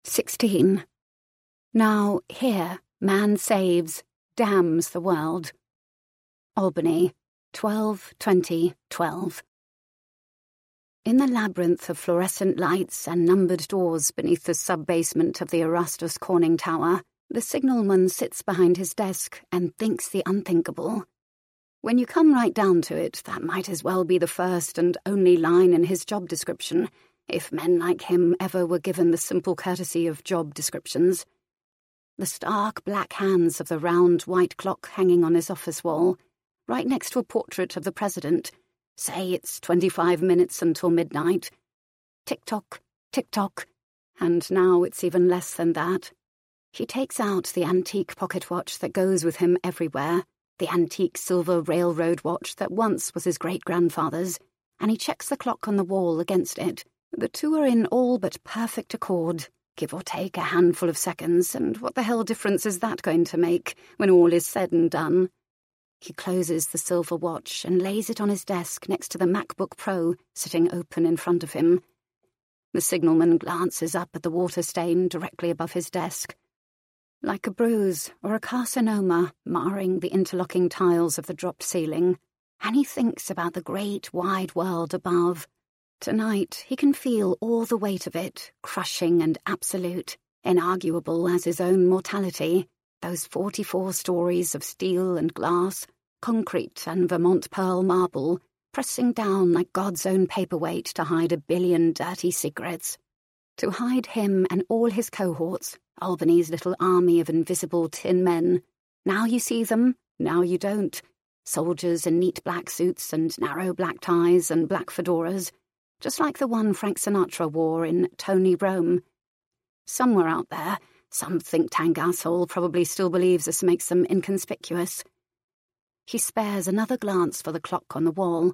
16. Now, here, man saves, damns the world. Albany, 12/20/12. In the labyrinth of fluorescent lights and numbered doors beneath the sub-basement of the Erastus Corning Tower, the signalman sits behind his desk and thinks the unthinkable. When you come right down to it, that might as well be the first and only line in his job description, if men like him ever were given the simple courtesy of job descriptions. The stark black hands of the round white clock hanging on his office wall, right next to a portrait of the president, say it's 25 minutes until midnight. Tick-tock, tick-tock, and now it's even less than that. He takes out the antique pocket watch that goes with him everywhere, the antique silver railroad watch that once was his great-grandfather's, and he checks the clock on the wall against it. The two are in all but perfect accord, give or take a handful of seconds, and what the hell difference is that going to make when all is said and done? He closes the silver watch and lays it on his desk next to the MacBook Pro sitting open in front of him. The signalman glances up at the water stain directly above his desk. Like a bruise or a carcinoma marring the interlocking tiles of the drop ceiling, and he thinks about the great wide world above. Tonight he can feel all the weight of it, crushing and absolute, inarguable as his own mortality, those 44 stories of steel and glass, concrete and Vermont pearl marble, pressing down like God's own paperweight to hide 1 billion dirty secrets. To hide him and all his cohorts, Albany's little army of invisible tin men. Now you see them, now you don't. Soldiers in neat black suits and narrow black ties and black fedoras, just like the one Frank Sinatra wore in Tony Rome. Somewhere out there, some think tank asshole probably still believes this makes them inconspicuous. He spares another glance for the clock on the wall.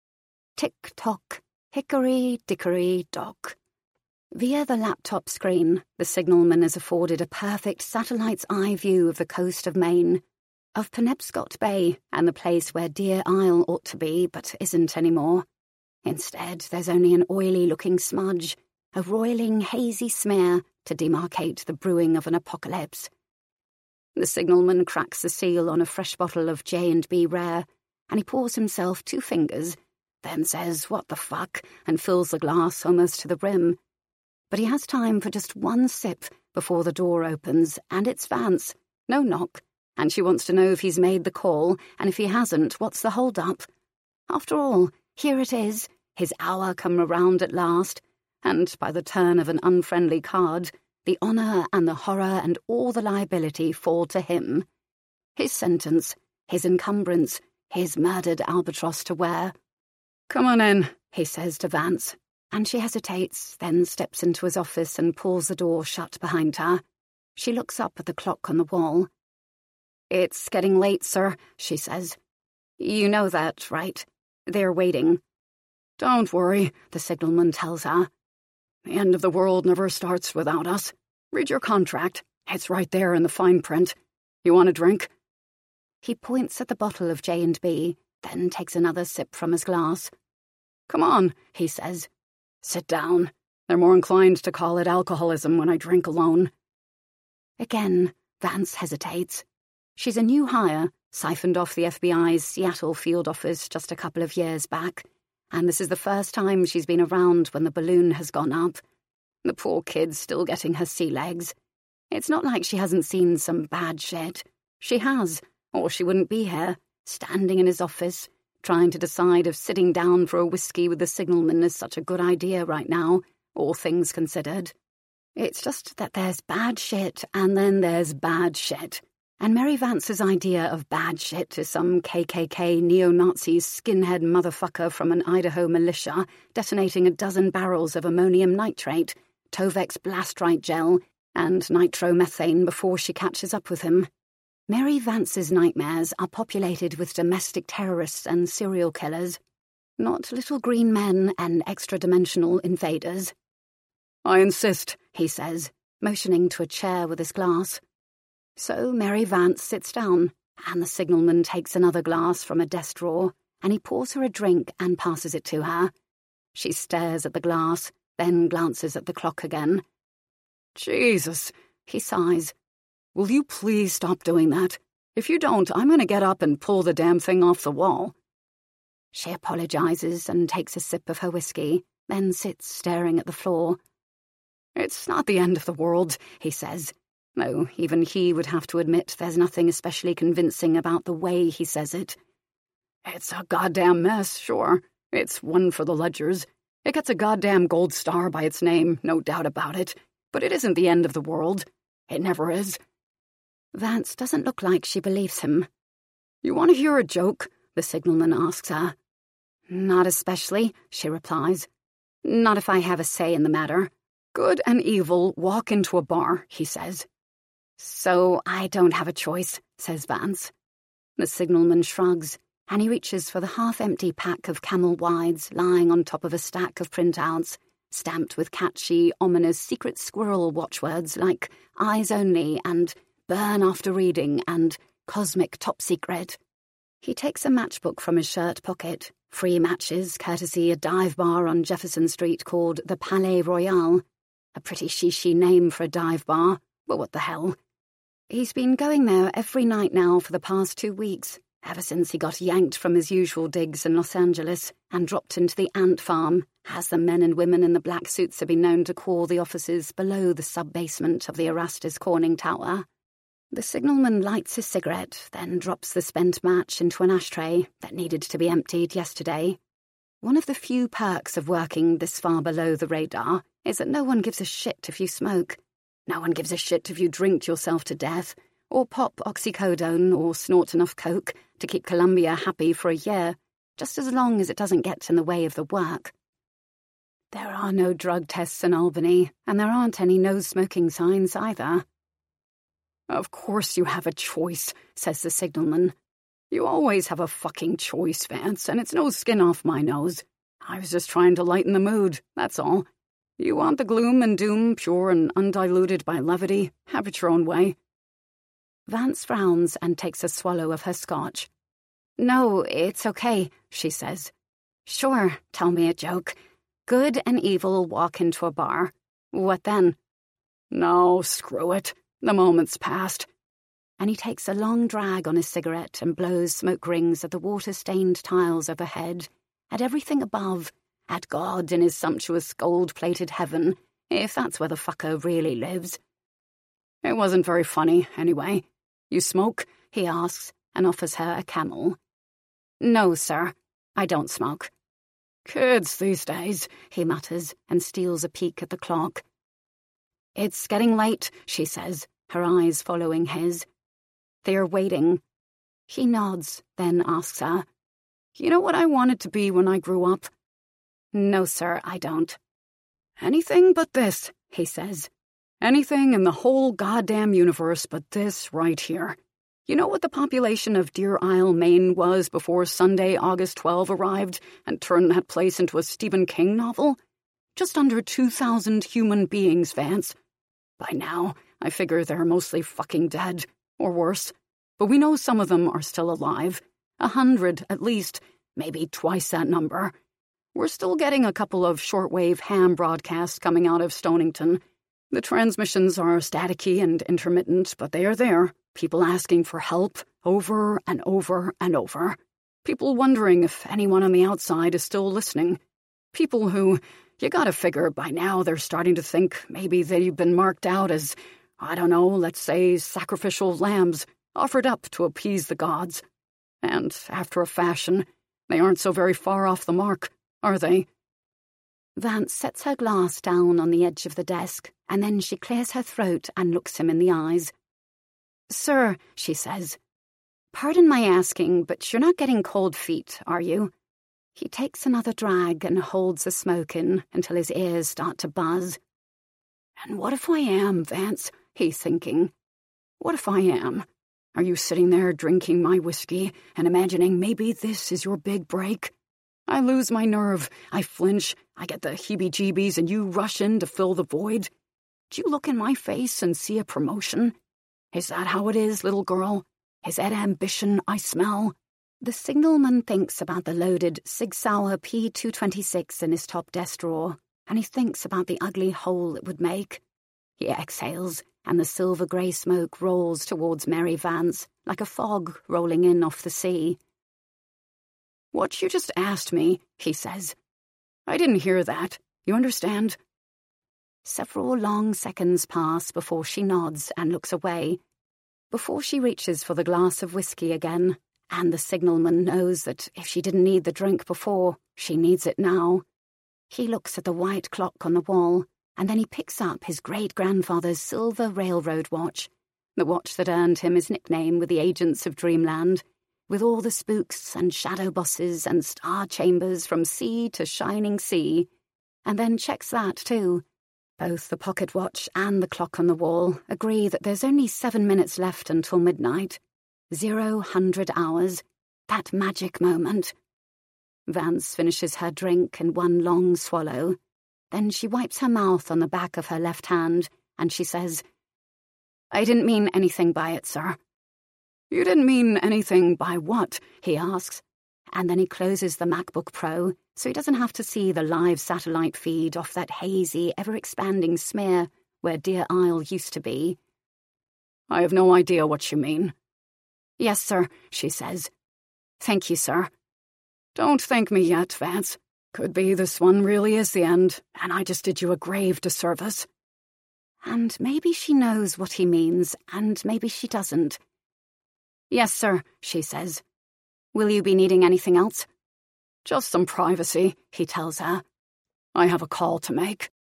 Tick-tock, hickory-dickory-dock. Via the laptop screen, the signalman is afforded a perfect satellite's eye view of the coast of Maine, of Penobscot Bay and the place where Deer Isle ought to be but isn't anymore. Instead, there's only an oily-looking smudge, a roiling, hazy smear to demarcate the brewing of an apocalypse. The signalman cracks the seal on a fresh bottle of J&B Rare, and he pours himself 2 fingers, then says, "What the fuck?" and fills the glass almost to the brim. But he has time for just one sip before the door opens, and it's Vance. No knock, and she wants to know if he's made the call, and if he hasn't, what's the hold-up? After all, here it is, his hour come around at last, and by the turn of an unfriendly card, the honour and the horror and all the liability fall to him. His sentence, his encumbrance, his murdered albatross to wear. "Come on in," he says to Vance, and she hesitates, then steps into his office and pulls the door shut behind her. She looks up at the clock on the wall. "It's getting late, sir," she says. "You know that, right? They're waiting." "Don't worry," the signalman tells her. "The end of the world never starts without us. Read your contract. It's right there in the fine print. You want a drink?" He points at the bottle of J&B, then takes another sip from his glass. "Come on," he says. "Sit down. They're more inclined to call it alcoholism when I drink alone." Again, Vance hesitates. She's a new hire, siphoned off the FBI's Seattle field office just a couple of years back, and this is the first time she's been around when the balloon has gone up. The poor kid's still getting her sea legs. It's not like she hasn't seen some bad shit. She has, or she wouldn't be here, standing in his office, trying to decide if sitting down for a whiskey with the signalman is such a good idea right now, all things considered. It's just that there's bad shit and then there's bad shit. And Mary Vance's idea of bad shit is some KKK neo-Nazi skinhead motherfucker from an Idaho militia detonating 12 barrels of ammonium nitrate, Tovex Blastrite gel, and nitromethane before she catches up with him. Mary Vance's nightmares are populated with domestic terrorists and serial killers, not little green men and extra-dimensional invaders. "I insist," he says, motioning to a chair with his glass. So Mary Vance sits down, and the signalman takes another glass from a desk drawer, and he pours her a drink and passes it to her. She stares at the glass, then glances at the clock again. Jesus, he sighs. Will you please stop doing that? If you don't, I'm going to get up and pull the damn thing off the wall. She apologizes and takes a sip of her whiskey, then sits staring at the floor. It's not the end of the world, he says, though even he would have to admit there's nothing especially convincing about the way he says it. It's a goddamn mess, sure. It's one for the ledgers. It gets a goddamn gold star by its name, no doubt about it. But it isn't the end of the world. It never is. Vance doesn't look like she believes him. You want to hear a joke? The signalman asks her. Not especially, she replies. Not if I have a say in the matter. Good and evil walk into a bar, he says. So I don't have a choice, says Vance. The signalman shrugs, and he reaches for the half-empty pack of Camel Wides lying on top of a stack of printouts, stamped with catchy, ominous secret squirrel watchwords like eyes only and burn after reading and cosmic top secret. He takes a matchbook from his shirt pocket, free matches courtesy a dive bar on Jefferson Street called the Palais Royal. A pretty shishi name for a dive bar, but what the hell. He's been going there every night now for the past 2 weeks, ever since he got yanked from his usual digs in Los Angeles and dropped into the ant farm, as the men and women in the black suits have been known to call the offices below the sub-basement of the Erastus Corning Tower. The signalman lights his cigarette, then drops the spent match into an ashtray that needed to be emptied yesterday. One of the few perks of working this far below the radar is that no one gives a shit if you smoke. No one gives a shit if you drink yourself to death, or pop oxycodone or snort enough coke to keep Columbia happy for a year, just as long as it doesn't get in the way of the work. There are no drug tests in Albany, and there aren't any no-smoking signs either. Of course you have a choice, says the signalman. You always have a fucking choice, Vance, and it's no skin off my nose. I was just trying to lighten the mood, that's all. You want the gloom and doom pure and undiluted by levity? Have it your own way. Vance frowns and takes a swallow of her scotch. No, it's okay, she says. Sure, tell me a joke. Good and evil walk into a bar. What then? No, screw it. The moment's past. And he takes a long drag on his cigarette and blows smoke rings at the water-stained tiles overhead, at everything above, at God in his sumptuous gold-plated heaven, if that's where the fucker really lives. It wasn't very funny, anyway. You smoke? He asks, and offers her a Camel. No, sir, I don't smoke. Kids these days, he mutters, and steals a peek at the clock. It's getting late, she says, her eyes following his. They're waiting. He nods, then asks her, You know what I wanted to be when I grew up? No, sir, I don't. Anything but this, he says. Anything in the whole goddamn universe but this right here. You know what the population of Deer Isle, Maine was before Sunday, August 12 arrived and turned that place into a Stephen King novel? Just under 2,000 human beings, Vance. By now, I figure they're mostly fucking dead, or worse. But we know some of them are still alive. 100, at least, maybe twice that number. We're still getting a couple of shortwave ham broadcasts coming out of Stonington. The transmissions are staticky and intermittent, but they are there. People asking for help over and over and over. People wondering if anyone on the outside is still listening. People who, you gotta figure by now they're starting to think maybe they've been marked out as, I don't know, let's say sacrificial lambs offered up to appease the gods. And after a fashion, they aren't so very far off the mark, are they? Vance sets her glass down on the edge of the desk, and then she clears her throat and looks him in the eyes. Sir, she says, pardon my asking, but you're not getting cold feet, are you? He takes another drag and holds the smoke in until his ears start to buzz. And what if I am, Vance? He's thinking. What if I am? Are you sitting there drinking my whiskey and imagining maybe this is your big break? I lose my nerve, I flinch, I get the heebie-jeebies, and you rush in to fill the void. Do you look in my face and see a promotion? Is that how it is, little girl? Is that ambition I smell? The signalman thinks about the loaded Sig Sauer P226 in his top desk drawer, and he thinks about the ugly hole it would make. He exhales, and the silver-grey smoke rolls towards Mary Vance, like a fog rolling in off the sea. "What you just asked me," he says. "I didn't hear that. You understand?" Several long seconds pass before she nods and looks away, before she reaches for the glass of whiskey again, and the signalman knows that if she didn't need the drink before, she needs it now. He looks at the white clock on the wall, and then he picks up his great-grandfather's silver railroad watch, the watch that earned him his nickname with the agents of Dreamland, with all the spooks and shadow bosses and star chambers from sea to shining sea, and then checks that too. Both the pocket watch and the clock on the wall agree that there's only 7 minutes left until midnight. 0 hours. That magic moment. Vance finishes her drink in one long swallow. Then she wipes her mouth on the back of her left hand, and she says, "I didn't mean anything by it, sir." "You didn't mean anything by what?" he asks. And then he closes the MacBook Pro so he doesn't have to see the live satellite feed off that hazy, ever-expanding smear where Deer Isle used to be. "I have no idea what you mean." "Yes, sir," she says. "Thank you, sir." "Don't thank me yet, Vance. Could be this one really is the end, and I just did you a grave disservice." And maybe she knows what he means, and maybe she doesn't. "Yes, sir," she says. "Will you be needing anything else?" "Just some privacy," he tells her. "I have a call to make."